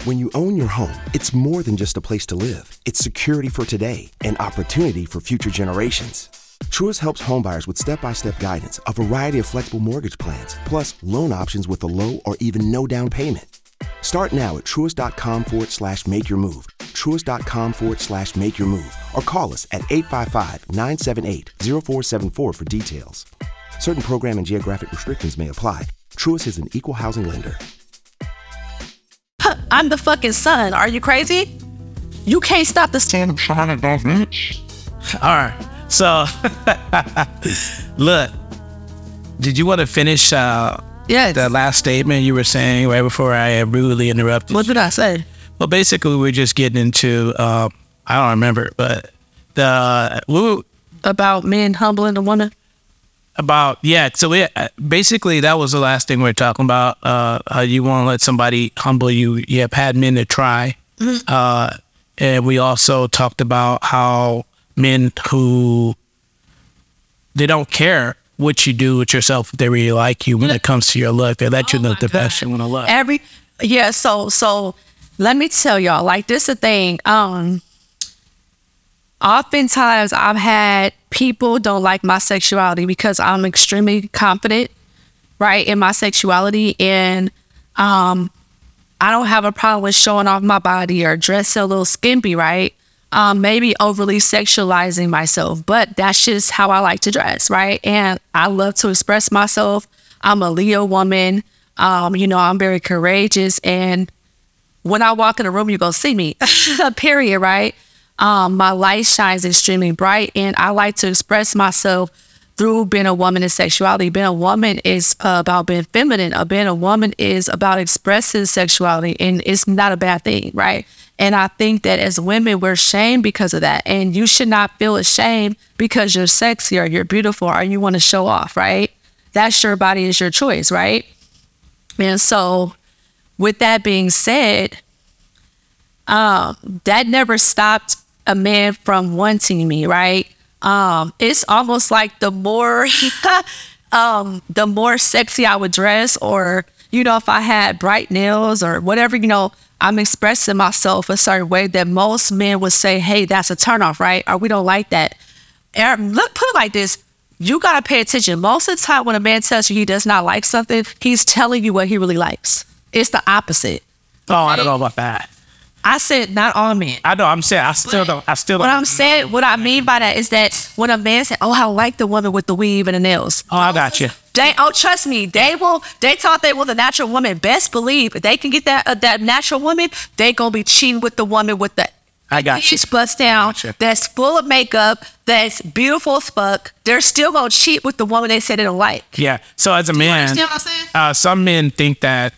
When you own your home, it's more than just a place to live. It's security for today and opportunity for future generations. Truist helps homebuyers with step-by-step guidance, a variety of flexible mortgage plans, plus loan options with a low or even no down payment. Start now at truist.com/make your move. Truist.com/make your move. Or call us at 855-978-0474 for details. Certain program and geographic restrictions may apply. Truist is an equal housing lender. I'm the fucking sun. Are you crazy? You can't stop the stand. All right. So, look, did you want to finish yes. the last statement you were saying right before I rudely interrupted? What did I say? Well, basically, we're just getting into, I don't remember, but about men humbling a woman? Basically, that was the last thing we were talking about, how you want to let somebody humble you. You have had men to try. Mm-hmm. And we also talked about how men who, they don't care what you do with yourself if they really like you when it comes to your look. They let you know the best you want to look. So let me tell y'all, like, this is the thing. Oftentimes I've had people don't like my sexuality because I'm extremely confident, right, in my sexuality. And I don't have a problem with showing off my body or dressing a little skimpy, right? Maybe overly sexualizing myself, but that's just how I like to dress, right? And I love to express myself. I'm a Leo woman. I'm very courageous. And when I walk in a room, you're going to see me, period, right? My light shines extremely bright, and I like to express myself through being a woman and sexuality. Being a woman is about being feminine. Being a woman is about expressing sexuality, and it's not a bad thing, right? And I think that as women, we're shamed because of that. And you should not feel ashamed because you're sexy or you're beautiful or you want to show off, right? That's your body, is your choice, right? And so with that being said, that never stopped a man from wanting me, right? It's almost like the more sexy I would dress, or, if I had bright nails or whatever, I'm expressing myself a certain way that most men would say, hey, that's a turnoff, right? Or we don't like that. And put it like this. You got to pay attention. Most of the time when a man tells you he does not like something, he's telling you what he really likes. It's the opposite. Oh, I don't know about that. I said not all men. I know. I'm saying I still don't. What I mean by that is that when a man said, "Oh, I like the woman with the weave and the nails," I got you. Trust me, they thought they were the natural woman. Best believe if they can get that natural woman, they gonna be cheating with the woman with the. I got you. She's bust down. That's full of makeup. That's beautiful as fuck. They're still gonna cheat with the woman they said they don't like. Yeah. So as a man, you understand what I'm saying? Some men think that.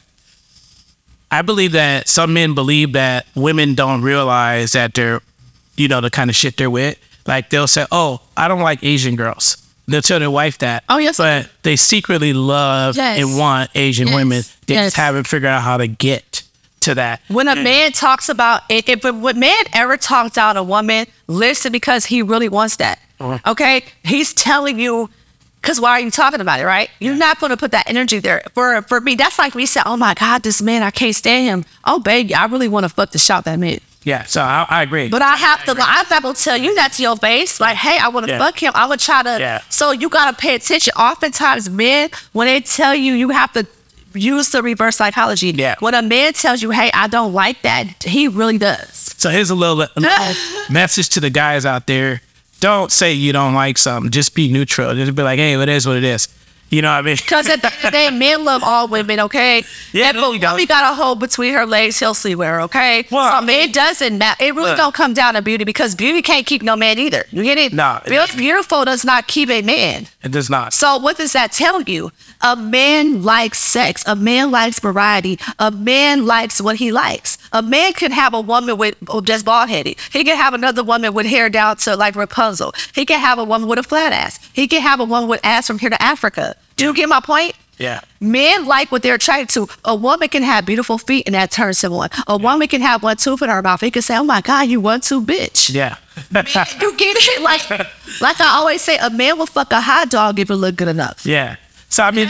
I believe that some men believe that women don't realize that they're, the kind of shit they're with. Like, they'll say, oh, I don't like Asian girls. They'll tell their wife that. Oh, yes. But they secretly love and want Asian women. They just haven't figured out how to get to that. When a man talks about, if a man ever talks out a woman, listen, because he really wants that. Okay? He's telling you, because why are you talking about it, right? You're not going to put that energy there. For me, that's like me saying, oh my God, this man, I can't stand him. Oh, baby, I really want to fuck the shot that man. Yeah, so I agree. But I'm not going to tell you that to your face. Like, hey, I want to fuck him. I would try to. Yeah. So you got to pay attention. Oftentimes, men, when they tell you, you have to use the reverse psychology. Yeah. When a man tells you, hey, I don't like that, he really does. So here's a little message to the guys out there. Don't say you don't like something. Just be neutral. Just be like, hey, it is what it is. You know what I mean? Because at the end of the day, men love all women, okay? Yeah, if a woman got a hole between her legs, he'll sleep with her, okay? Well, so it doesn't matter. It really don't come down to beauty, because beauty can't keep no man either. You get it? No. Beautiful does not keep a man. It does not. So what does that tell you? A man likes sex. A man likes variety. A man likes what he likes. A man can have a woman with just bald-headed. He can have another woman with hair down to like Rapunzel. He can have a woman with a flat ass. He can have a woman with ass from here to Africa. Do you get my point? Yeah. Men like what they're attracted to. A woman can have beautiful feet and that turns him on. A woman can have one tooth in her mouth. He can say, oh my God, you 1-2 bitch. Yeah. Man, you get it? Like I always say, a man will fuck a hot dog if it look good enough. Yeah. So I mean,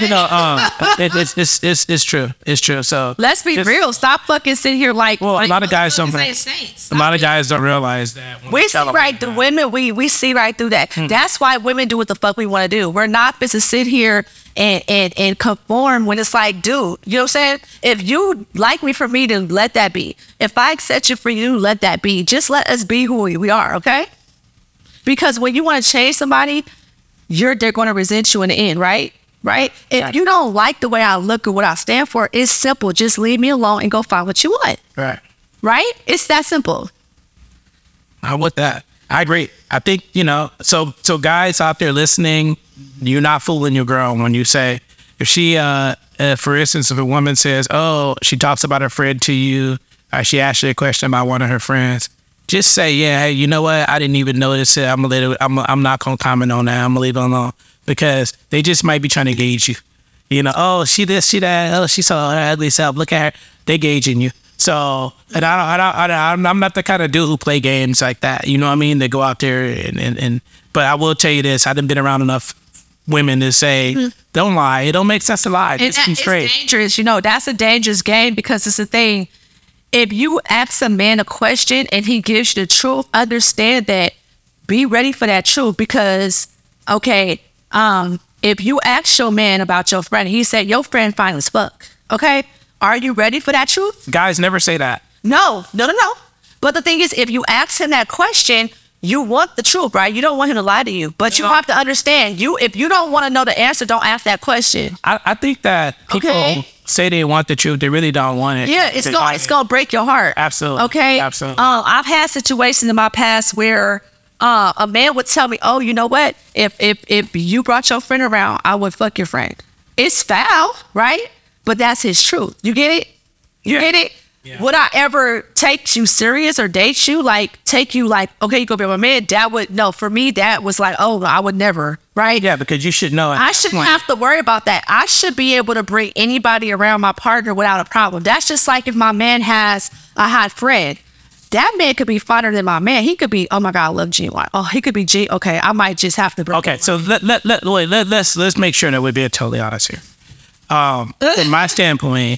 it's true. It's true. So let's be real. Stop fucking sitting here like. Well, a lot of guys don't. A lot of guys don't realize that. We see right through women. We see right through that. That's why women do what the fuck we want to do. We're not supposed to sit here and conform when it's like, dude, you know what I'm saying? If you like me for me, then let that be. If I accept you for you, let that be. Just let us be who we are, okay? Because when you want to change somebody, they're going to resent you in the end, right? Right? If you don't like the way I look or what I stand for, it's simple. Just leave me alone and go find what you want. Right. Right? It's that simple. I'm with that. I agree. I think, so guys out there listening, you're not fooling your girl when you say, if she, for instance, if a woman says, oh, she talks about her friend to you, or she asks you a question about one of her friends, just say, yeah, hey, you know what? I didn't even notice it. I'm not going to comment on that. I'm going to leave it alone. Because they just might be trying to gauge you. Oh, she this, she that. Oh, she saw her ugly self. Look at her. They gauging you. So, and I'm not the kind of dude who play games like that. You know what I mean? They go out there and but I will tell you this. I done been around enough women to say, don't lie. It don't make sense to lie. Just be straight. It's dangerous. That's a dangerous game because it's the thing. If you ask a man a question and he gives you the truth, understand that. Be ready for that truth because, okay, if you ask your man about your friend, he said, your friend fine as fuck. Okay? Are you ready for that truth? Guys never say that. No. But the thing is, if you ask him that question, you want the truth, right? You don't want him to lie to you. But you have to understand, if you don't want to know the answer, don't ask that question. I think that people say they want the truth, they really don't want it. Yeah, it's gonna break your heart. Absolutely. Okay? Absolutely. I've had situations in my past where a man would tell me, oh, you know what? If you brought your friend around, I would fuck your friend. It's foul, right? But that's his truth. You get it? You get it? Yeah. Would I ever take you serious or date you? Take you okay, you go be my man. For me, that was like, oh, no, I would never, right? Yeah, because you should know it. I shouldn't have to worry about that. I should be able to bring anybody around my partner without a problem. That's just like if my man has a hot friend. That man could be finer than my man. He could be, oh my God, I love G1. Oh, he could be G. Okay, I might just have to. Okay, so let's make sure that we're being totally honest here. From my standpoint,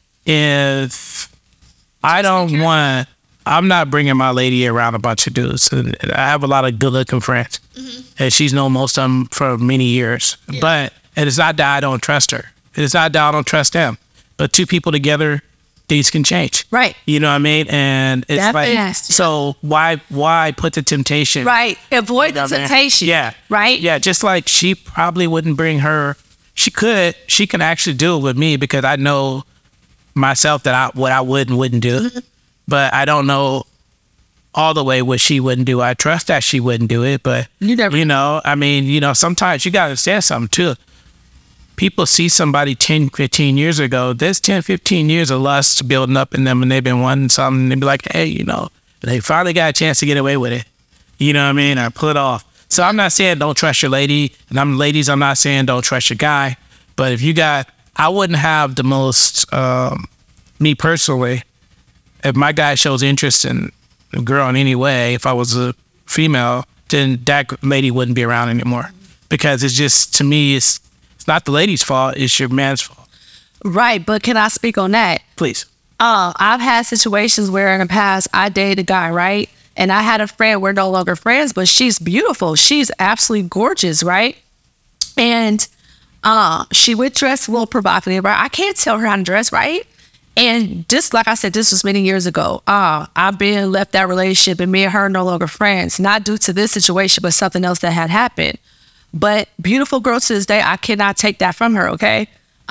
if I don't want, I'm not bringing my lady around a bunch of dudes. And I have a lot of good-looking friends, and she's known most of them for many years. Yeah. But it's not that I don't trust her. It's not that I don't trust them. But two people together, things can change. Right. You know what I mean? And it's so why put the temptation? Right. Avoid the temptation. Yeah. Right? Yeah, just like she probably wouldn't bring her, she can actually do it with me because I know myself that what I would and wouldn't do. But I don't know all the way what she wouldn't do. I trust that she wouldn't do it, but sometimes you got to understand something too. People see somebody 10, 15 years ago, there's 10, 15 years of lust building up in them and they've been wanting something. They'd be like, hey, they finally got a chance to get away with it. You know what I mean? Or pull it off. So I'm not saying don't trust your lady. And I'm not saying don't trust your guy. But I wouldn't have the most, me personally, if my guy shows interest in a girl in any way, if I was a female, then that lady wouldn't be around anymore. Because it's just, to me, it's not the lady's fault, it's your man's fault. Right, but can I speak on that? Please. I've had situations where in the past I dated a guy, right? And I had a friend, we're no longer friends, but she's beautiful. She's absolutely gorgeous, right? And she would dress a little provocative, right? I can't tell her how to dress, right? And just like I said, this was many years ago. I've left that relationship and me and her are no longer friends, not due to this situation, but something else that had happened. But beautiful girl to this day, I cannot take that from her, okay?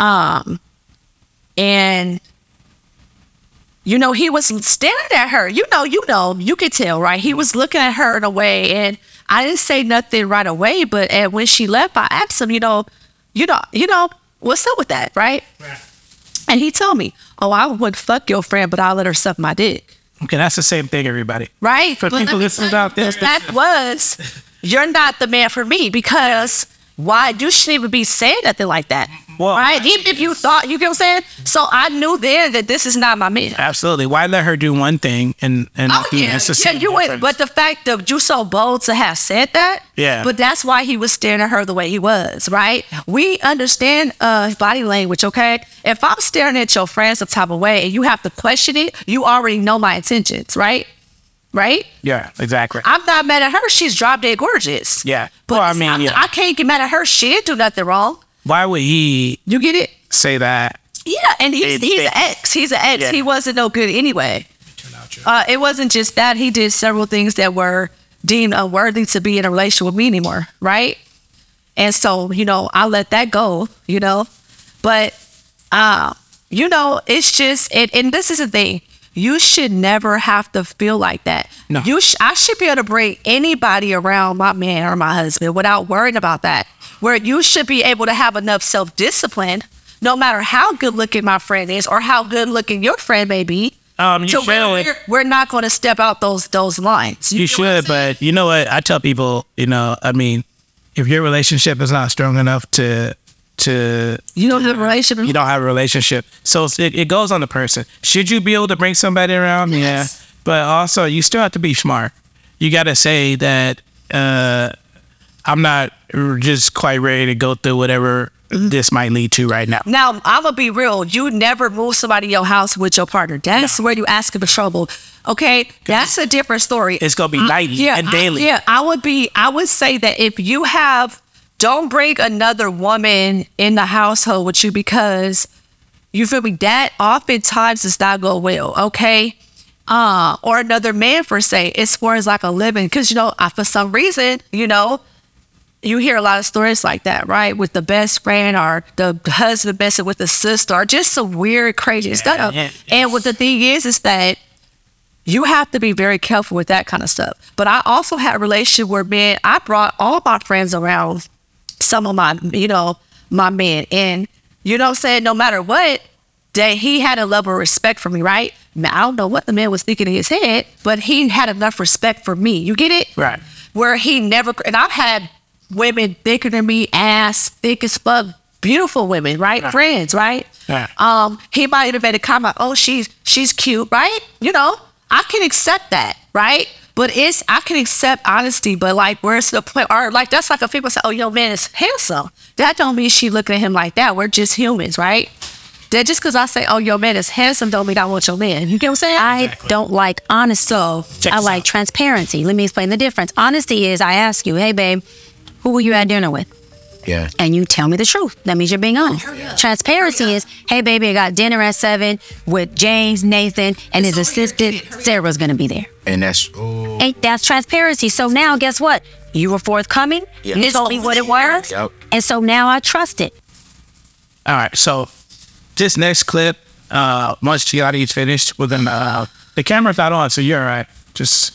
And, he was staring at her. You could tell, right? He was looking at her in a way, and I didn't say nothing right away, but when she left, I asked him, what's up with that, right? And he told me, oh, I would fuck your friend, but I'll let her suck my dick. Okay, that's the same thing, everybody. Right? For people listening out there. You're not the man for me because why? You shouldn't even be saying nothing like that. Well, right? Even if you thought, you get what I'm saying? So I knew then that this is not my man. Absolutely. Why let her do one thing and You went, but the fact that you so bold to have said that, but that's why he was staring at her the way he was, right? We understand body language, okay? If I'm staring at your friends some type of way and you have to question it, you already know my intentions, right? Right? Yeah, exactly. I'm not mad at her. She's drop dead gorgeous. Yeah. But well, I mean, I can't get mad at her. She didn't do nothing wrong. Why would he? You get it? Say that. Yeah, and he's an ex. He's an ex. Yeah. He wasn't no good anyway. It wasn't just that. He did several things that were deemed unworthy to be in a relationship with me anymore, right? And so, I let that go, But, it's just, and this is the thing. You should never have to feel like that. No. I should be able to bring anybody around my man or my husband without worrying about that. Where you should be able to have enough self-discipline, no matter how good looking my friend is or how good looking your friend may be. We're not going to step out those lines. You should, but you know what? I tell people, if your relationship is not strong enough to you don't have a relationship. You don't have a relationship. So it goes on the person. Should you be able to bring somebody around? Yes. Yeah. But also, you still have to be smart. You got to say that I'm not just quite ready to go through whatever this might lead to right now. Now, I'm going to be real. You never move somebody in your house with your partner. That's where you ask for trouble. Okay? That's a different story. It's going to be nightly and daily. I would say that if you don't bring another woman in the household with you because, you feel me, that oftentimes does not go well, okay? Or another man, for say, as far as like a living. Because, for some reason, you hear a lot of stories like that, right? With the best friend or the husband messing with the sister or just some weird, crazy stuff. Yeah. And what the thing is that you have to be very careful with that kind of stuff. But I also had a relationship where, I brought all my friends around some of my, my men. And, what I'm saying, no matter what, that he had a level of respect for me, right? Now, I don't know what the man was thinking in his head, but he had enough respect for me. You get it? Right. Where he never, and I've had women thicker than me, ass thick as fuck, beautiful women, right? Friends, right? Yeah. He might have made a comment, oh, she's cute, right? I can accept that, right? But I can accept honesty, but like, where's the point? Or like, that's like if people say, oh, your man is handsome. That don't mean she looking at him like that. We're just humans, right? That just because I say, oh, your man is handsome, don't mean I want your man. You get what I'm saying? I don't like honesty. I like transparency. Let me explain the difference. Honesty is I ask you, hey, babe, who were you at dinner with? Yeah. And you tell me the truth. That means you're being honest. Transparency is, hey, baby, I got dinner at 7 with James, Nathan, and his assistant, Sarah's going to be there. And that's... That's transparency. So now, guess what? You were forthcoming. Yeah. You told me what it was. Yep. And so now I trust it. All right. So this next clip, once Gianni's finished, we're going to... the camera's not on, so you're all right. Just...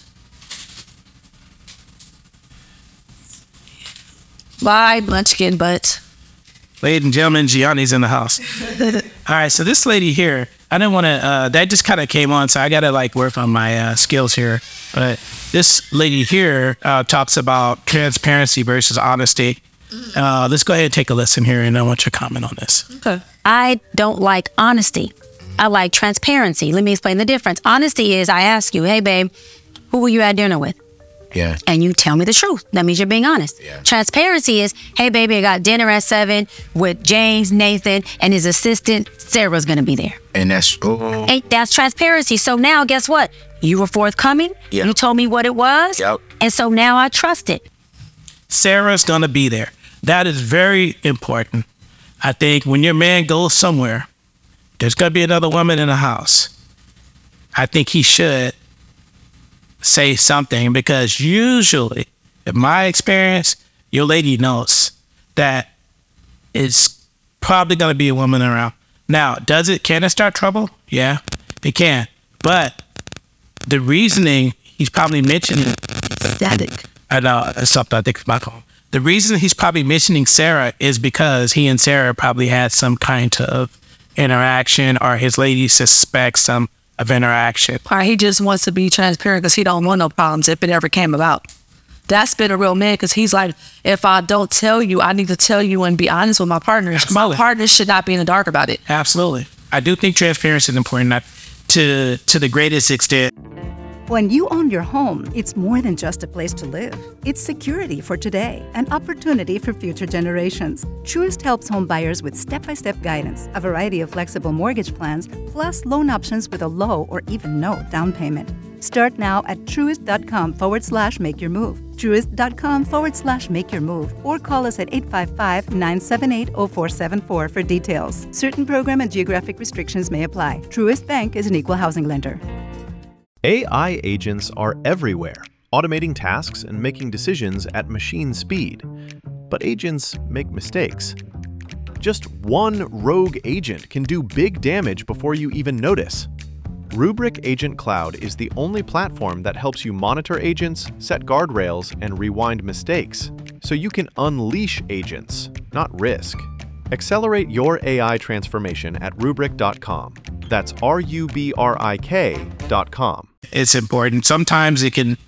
Bye, munchkin butts. Ladies and gentlemen, Gianni's in the house. All right, so this lady here, I didn't want to, that just kind of came on, so I got to work on my skills here. But this lady here talks about transparency versus honesty. Let's go ahead and take a listen here, and I want your comment on this. Okay. I don't like honesty. I like transparency. Let me explain the difference. Honesty is I ask you, hey, babe, who were you at dinner with? Yeah. And you tell me the truth. That means you're being honest. Yeah. Transparency is, hey, baby, I got dinner at 7 with James, Nathan, and his assistant, Sarah's going to be there. And that's... That's transparency. So now, guess what? You were forthcoming. Yeah. You told me what it was. Yep. And so now I trust it. Sarah's going to be there. That is very important. I think when your man goes somewhere, there's going to be another woman in the house. I think he should say something, because usually, in my experience, your lady knows that it's probably going to be a woman around. Now, can it start trouble? Yeah, it can. But the reasoning he's probably mentioning... Static. I know, it's something I think is my phone. The reason he's probably mentioning Sarah is because he and Sarah probably had some kind of interaction, or his lady suspects some of interaction. Or he just wants to be transparent because he don't want no problems if it ever came about. That's been a real man, because he's like, if I don't tell you, I need to tell you and be honest with my partners. Absolutely. My partners should not be in the dark about it. Absolutely. I do think transparency is important, not to the greatest extent. When you own your home, it's more than just a place to live. It's security for today and opportunity for future generations. Truist helps home buyers with step-by-step guidance, a variety of flexible mortgage plans, plus loan options with a low or even no down payment. Start now at truist.com/make your move. Truist.com/make your move. Or call us at 855-978-0474 for details. Certain program and geographic restrictions may apply. Truist Bank is an equal housing lender. AI agents are everywhere, automating tasks and making decisions at machine speed. But agents make mistakes. Just one rogue agent can do big damage before you even notice. Rubrik Agent Cloud is the only platform that helps you monitor agents, set guardrails, and rewind mistakes, so you can unleash agents, not risk. Accelerate your AI transformation at Rubrik.com. That's RUBRIK.com. It's important. Sometimes it can,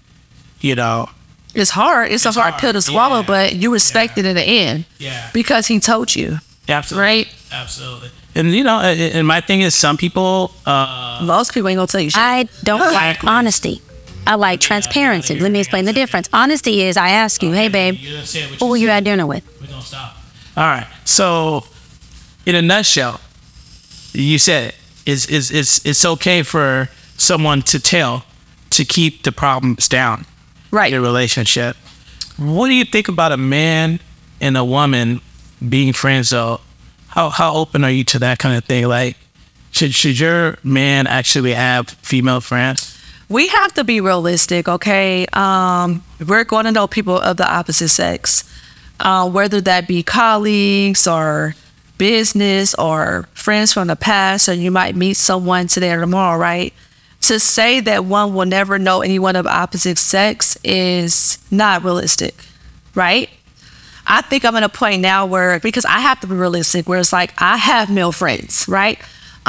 It's hard. It's a hard pill to swallow, but you respect it in the end. Yeah. Because he told you. Absolutely. Right? Absolutely. And, and my thing is, some people... Most people ain't going to tell you shit. I don't like honesty. I like transparency. Let me explain the difference. Honesty is I ask you, hey, babe, who were you at dinner with? We're going to stop. All right. So, in a nutshell, you said it. It's okay for someone to keep the problems down. Right. In a relationship. What do you think about a man and a woman being friends, though? How open are you to that kind of thing? Like, should your man actually have female friends? We have to be realistic, okay? We're going to know people of the opposite sex, whether that be colleagues or business or friends from the past, or you might meet someone today or tomorrow, right? To say that one will never know anyone of opposite sex is not realistic, right? I think I'm at a point now where, because I have to be realistic, where it's like I have male friends, right?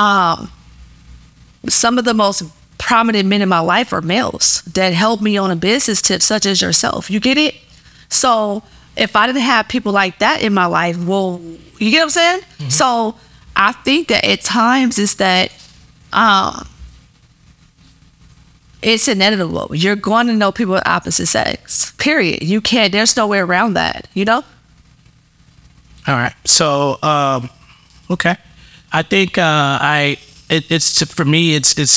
Some of the most prominent men in my life are males that help me on a business tip, such as yourself. You get it? So if I didn't have people like that in my life, well, you get what I'm saying? Mm-hmm. So I think that at times it's that it's inevitable. You're going to know people of opposite sex, period. You can't, there's no way around that, All right. So, okay. I think for me, this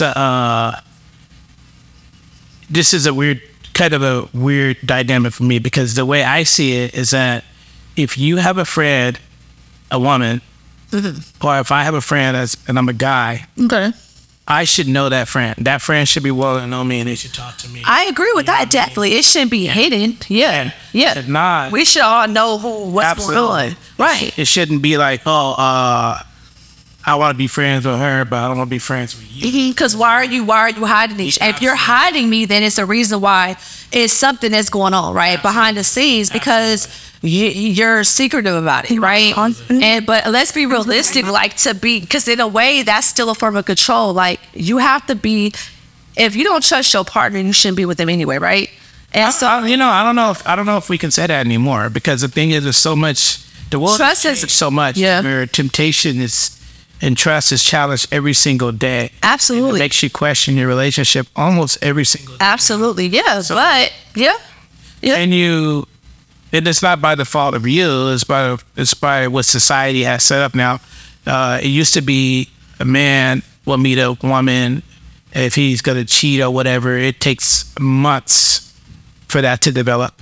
is a weird dynamic for me, because the way I see it is that if you have a friend, a woman, mm-hmm. or if I have a friend and I'm a guy, okay, I should know that friend. That friend should be willing to know me, and they should talk to me. I agree with that, definitely. It shouldn't be hidden. Yeah. If not, we should all know what's going on. Right. It shouldn't be like, I want to be friends with her, but I don't want to be friends with you. Because why are you hiding me? If you're hiding me, then it's a reason why it's something that's going on, right? Absolutely. Behind the scenes, because you're secretive about it, right? But let's be realistic, because in a way, that's still a form of control. Like, you have to be, if you don't trust your partner, you shouldn't be with them anyway, right? And so, I don't know if we can say that anymore, because the thing is, there's so much, the world has changed so much, where temptation and trust is challenged every single day. Absolutely. And it makes you question your relationship almost every single day. Absolutely, yeah. So, but, yeah. And it's not by the fault of you, it's by what society has set up now. It used to be a man will meet a woman, if he's going to cheat or whatever, it takes months for that to develop.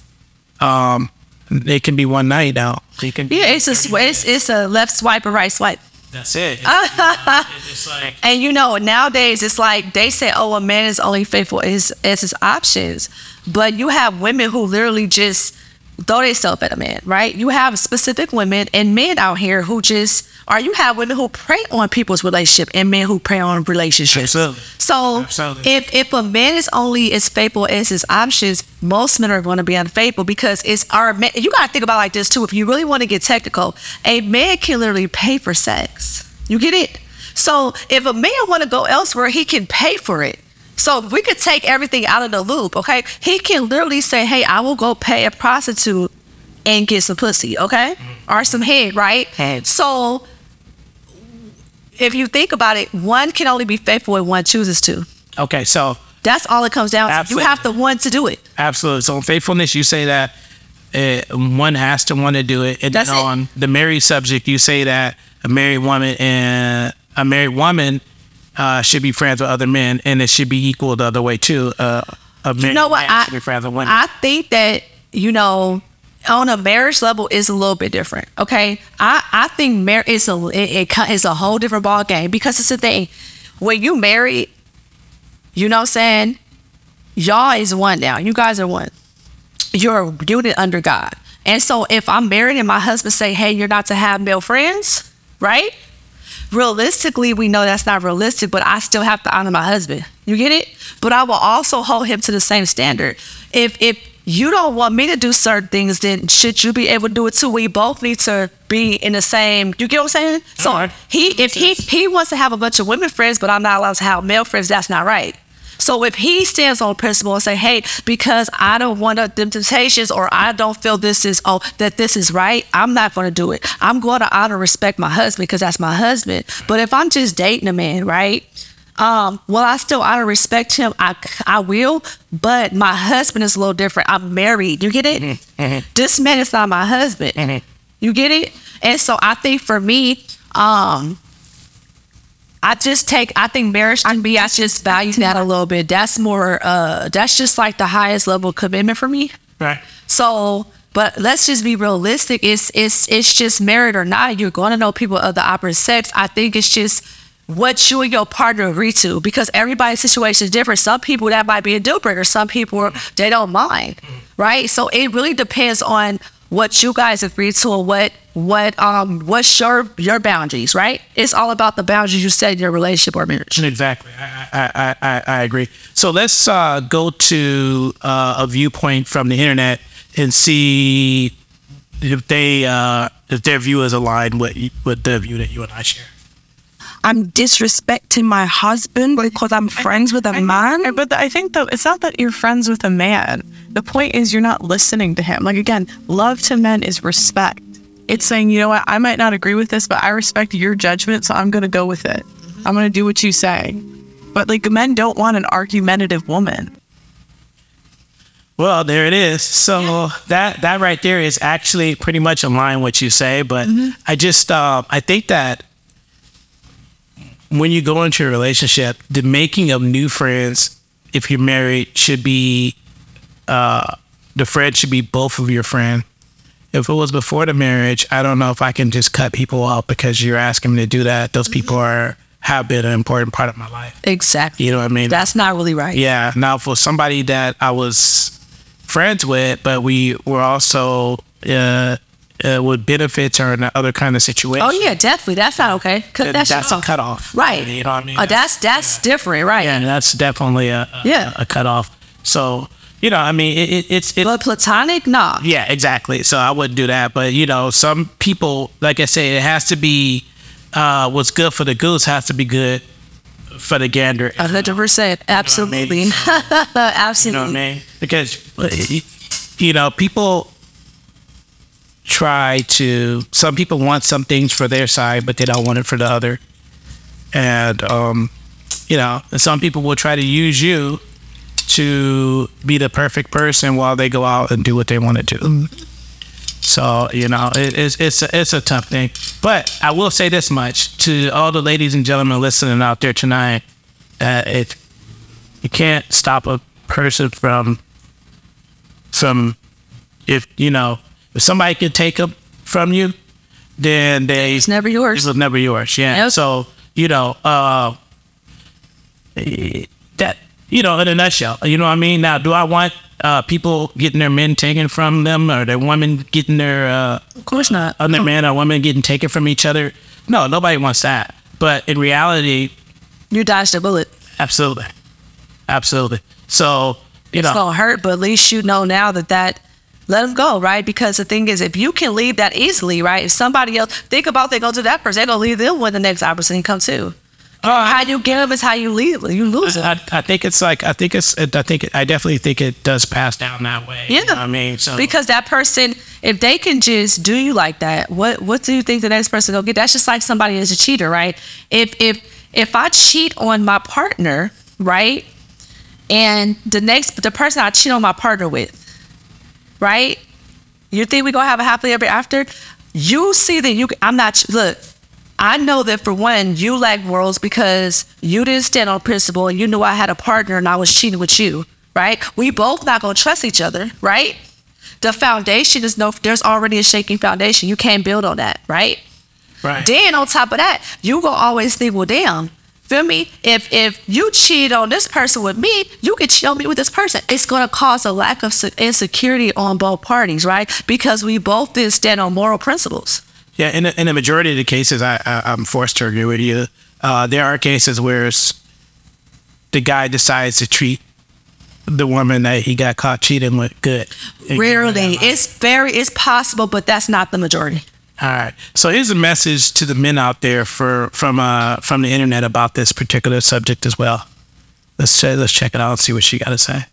It can be one night now. It's a left swipe or right swipe. That's it. It's like, and nowadays it's like they say, a man is only faithful as his options, but you have women who literally just throw themselves at a man, right? You have specific women and men out here who you have women who prey on people's relationship and men who prey on relationships. Absolutely. So Absolutely. If a man is only as faithful as his options, most men are going to be unfaithful, because it's our man. You got to think about it like this too. If you really want to get technical, a man can literally pay for sex. You get it? So if a man want to go elsewhere, he can pay for it. So we could take everything out of the loop, okay? He can literally say, hey, I will go pay a prostitute and get some pussy, okay? Or some head, right? So if you think about it, one can only be faithful when one chooses to. Okay, so that's all it comes down to. Absolutely. You have to want to do it. Absolutely. So on faithfulness, you say that one has to want to do it. And that's then on the married subject, you say that a married woman should be friends with other men, and it should be equal the other way too. You know what? I think that, you know, on a marriage level is a little bit different. Okay, I think marriage is a whole different ball game, because it's the thing, when you married, you know what I'm saying, y'all is one now. You guys are one. You're a unit under God. And so if I'm married and my husband say, hey, you're not to have male friends, right? Realistically, we know that's not realistic, but I still have to honor my husband. You get it? But I will also hold him to the same standard. If you don't want me to do certain things, then should you be able to do it too? We both need to be in the same, you get what I'm saying? So right. if he wants to have a bunch of women friends, but I'm not allowed to have male friends, that's not right. So if he stands on principle and say, hey, because I don't want them temptations, or I don't feel this is right, I'm not going to do it. I'm going to honor and respect my husband because that's my husband. But if I'm just dating a man, right? Will I still honor and respect him? I will, but my husband is a little different. I'm married. You get it? Mm-hmm. This man is not my husband. Mm-hmm. You get it? And so I think for me, I think marriage to me, I just value that a little bit. That's more, that's just like the highest level of commitment for me. Right. So, but let's just be realistic. It's just married or not, you're going to know people of the opposite sex. I think it's just what you and your partner agree to, because everybody's situation is different. Some people that might be a deal breaker. Some people, they don't mind, right? So it really depends on what you guys agree to and what's your boundaries, right? It's all about the boundaries you set in your relationship or marriage. Exactly. I agree. So let's go to a viewpoint from the internet and see if their view is aligned with the view that you and I share. I'm disrespecting my husband because I'm friends with a man. But I think that it's not that you're friends with a man. The point is you're not listening to him. Like, again, love to men is respect. It's saying, you know what, I might not agree with this, but I respect your judgment, so I'm going to go with it. I'm going to do what you say. But like, men don't want an argumentative woman. Well, there it is. So that right there is actually pretty much in line with what you say. But I think that when you go into a relationship, the making of new friends, if you're married, should be the friend should be both of your friend. If it was before the marriage, I don't know if I can just cut people off because you're asking me to do that. Those people have been an important part of my life. Exactly. You know what I mean? That's not really right. Yeah. Now, for somebody that I was friends with, but we were also with benefits or in other kind of situation. Oh yeah, definitely. That's not okay. That's a cutoff. Right. You know what I mean? That's different, right? Yeah, that's definitely a cutoff. So, you know, I mean, it's but platonic, nah. Yeah, exactly. So I wouldn't do that. But, you know, some people, like I say, it has to be what's good for the goose has to be good for the gander. 100%. Absolutely. You know what I mean? Absolutely. You know what I mean? Because, you know, people some people want some things for their side, but they don't want it for the other. And, you know, some people will try to use you to be the perfect person while they go out and do what they want to do. So, you know, it's a tough thing. But I will say this much to all the ladies and gentlemen listening out there tonight. You can't stop a person from if somebody can take them from you, then it's never yours. It's never yours. Yeah. Yep. So, you know, that, you know, in a nutshell, you know what I mean? Now, do I want people getting their men taken from them, or their women getting their of course not. Other men or women getting taken from each other? No, nobody wants that. But in reality, you dodged a bullet. Absolutely. So, you know, it's gonna hurt, but at least you know now that let them go, right? Because the thing is, if you can leave that easily, right? If somebody else, think about they go to that person, they're gonna leave them when the next opportunity comes too. How you give is how you leave. You lose it. I definitely think it does pass down that way. Yeah. You know what I mean? So Because that person, if they can just do you like that, what do you think the next person will get? That's just like somebody is a cheater, right? If I cheat on my partner, right, and the person I cheat on my partner with, right, you think we gonna have a happily ever after? You see that look. I know that for one, you lack morals because you didn't stand on principle and you knew I had a partner and I was cheating with you, right? We both not gonna trust each other, right? The foundation is there's already a shaking foundation. You can't build on that, right? right. Then on top of that, you gonna always think, well, damn, feel me? If you cheat on this person with me, you can cheat on me with this person. It's gonna cause a lack of insecurity on both parties, right? Because we both didn't stand on moral principles. Yeah, in the majority of the cases, I'm forced to agree with you. There are cases where the guy decides to treat the woman that he got caught cheating with good. Rarely. It's possible, but that's not the majority. All right. So here's a message to the men out there from the internet about this particular subject as well. Let's check it out and see what she got to say.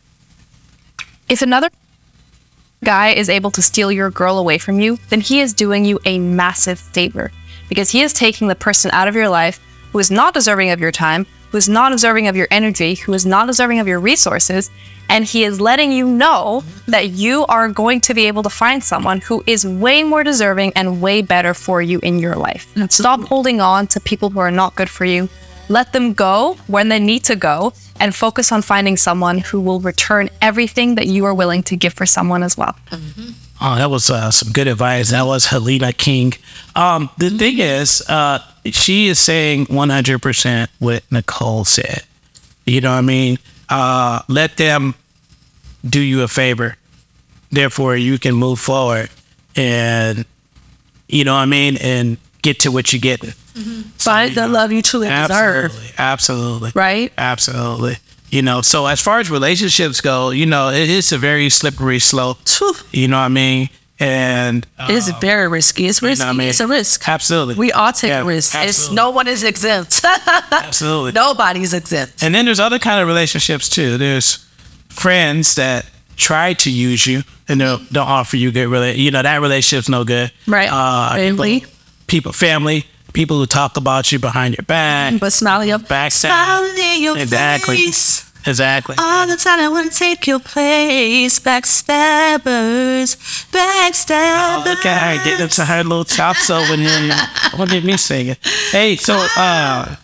If another guy is able to steal your girl away from you, then he is doing you a massive favor, because he is taking the person out of your life who is not deserving of your time, who is not deserving of your energy, who is not deserving of your resources, and he is letting you know that you are going to be able to find someone who is way more deserving and way better for you in your life. Stop holding on to people who are not good for you. Let them go when they need to go, and focus on finding someone who will return everything that you are willing to give for someone as well. Mm-hmm. Oh, that was some good advice. That was Helena King. The thing is, she is saying 100% what Nicole said. You know what I mean? Let them do you a favor. Therefore, you can move forward and, you know what I mean, and get to what you're getting. Mm-hmm. Find the love you truly deserve. Absolutely. Right? Absolutely. You know, so as far as relationships go, you know, it's a very slippery slope. You know what I mean? And it's very risky. It's risky. You know what I mean? It's a risk. Absolutely. We all take risks. No one is exempt. Absolutely. Nobody's exempt. And then there's other kind of relationships too. There's friends that try to use you and don't offer you good that relationship's no good. Right. Family. Family. People who talk about you behind your back. But smile in your backstab. Smile in your face. Exactly. All the time I want to take your place. Backstabbers. Oh, look at her getting into her little chops over here. What did me singing? Hey, so I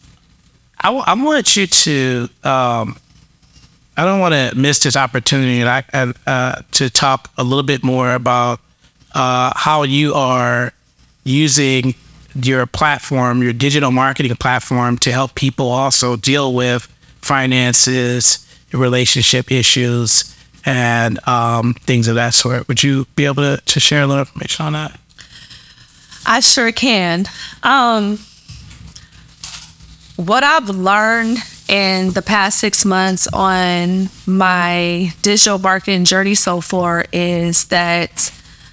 want you to I don't want to miss this opportunity to talk a little bit more about how you are using your platform, your digital marketing platform, to help people also deal with finances, relationship issues, and things of that sort. Would you be able to share a little information on that? I sure can. What I've learned in the past 6 months on my digital marketing journey so far is that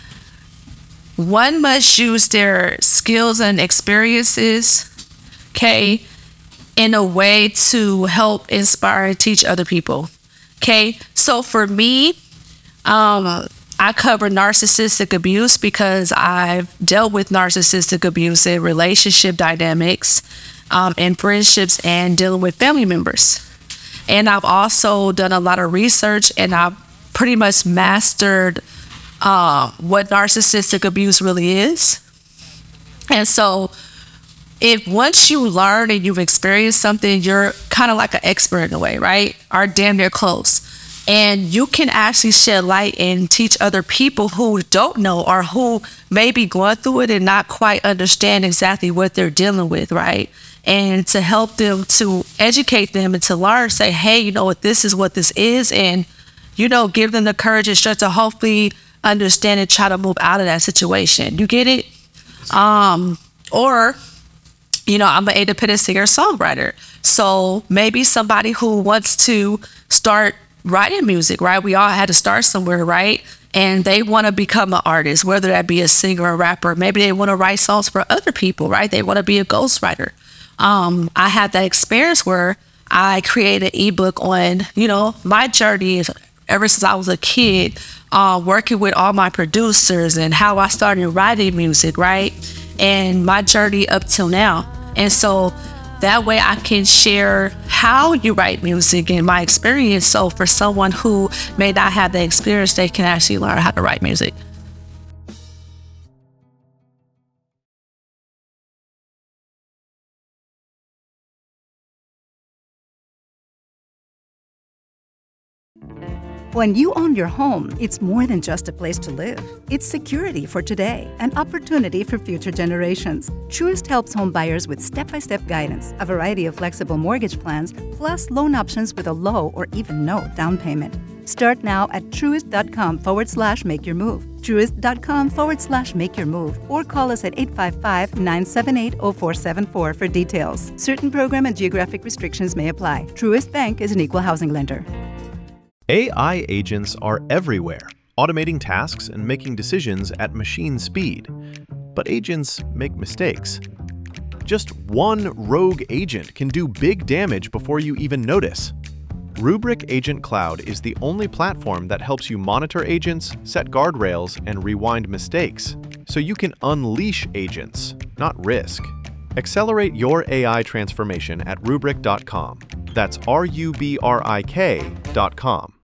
one must use their skills and experiences, okay, in a way to help inspire and teach other people, okay? So for me, I cover narcissistic abuse because I've dealt with narcissistic abuse in relationship dynamics, in friendships, and dealing with family members. And I've also done a lot of research, and I've pretty much mastered what narcissistic abuse really is. And so if once you learn and you've experienced something, you're kind of like an expert in a way, right? Or damn near close. And you can actually shed light and teach other people who don't know or who may be going through it and not quite understand exactly what they're dealing with, right? And to help them, to educate them and to learn, say, hey, you know what, this is what this is. And, you know, give them the courage and strength to hopefully understand and try to move out of that situation. You get it? Or, you know, I'm an independent singer-songwriter. So maybe somebody who wants to start writing music, right? We all had to start somewhere, right? And they want to become an artist, whether that be a singer or a rapper. Maybe they want to write songs for other people, right? They want to be a ghostwriter. I had that experience where I created an ebook on, my journey ever since I was a kid, working with all my producers and how I started writing music, right? And my journey up till now. And so that way I can share how you write music and my experience. So for someone who may not have the experience, they can actually learn how to write music. When you own your home, it's more than just a place to live. It's security for today and opportunity for future generations. Truist helps home buyers with step-by-step guidance, a variety of flexible mortgage plans, plus loan options with a low or even no down payment. Start now at truist.com/make-your-move. Truist.com/make-your-move. Or call us at 855-978-0474 for details. Certain program and geographic restrictions may apply. Truist Bank is an equal housing lender. AI agents are everywhere, automating tasks and making decisions at machine speed. But agents make mistakes. Just one rogue agent can do big damage before you even notice. Rubrik Agent Cloud is the only platform that helps you monitor agents, set guardrails, and rewind mistakes, so you can unleash agents, not risk. Accelerate your AI transformation at Rubrik.com. That's RUBRIK.com.